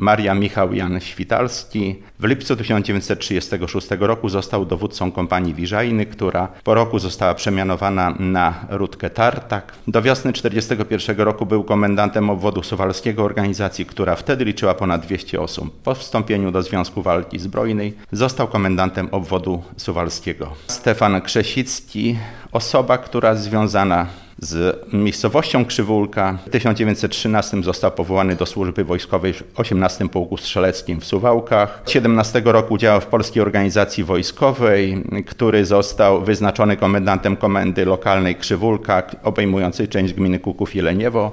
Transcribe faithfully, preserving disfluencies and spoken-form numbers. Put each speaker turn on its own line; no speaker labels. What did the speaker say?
Maria Michał Jan Świtalski. W lipcu tysiąc dziewięćset trzydziestego szóstego roku został dowódcą kompanii Wiżajny, która po roku została przemianowana na Rutkę Tartak. Do wiosny tysiąc dziewięćset czterdziestego pierwszego roku był komendantem obwodu suwalskiego, organizacji, która wtedy liczyła ponad dwieście osób. Po wstąpieniu do Związku Walki Zbrojnej został komendantem obwodu suwalskiego. Stefan Krzesicki, osoba, która związana z miejscowością Krzywólka. W tysiąc dziewięćset trzynastym został powołany do służby wojskowej w osiemnastym Pułku Strzeleckim w Suwałkach. siedemnastego roku działał w Polskiej Organizacji Wojskowej, który został wyznaczony komendantem komendy lokalnej Krzywólka, obejmującej część gminy Kuków i Leniewo.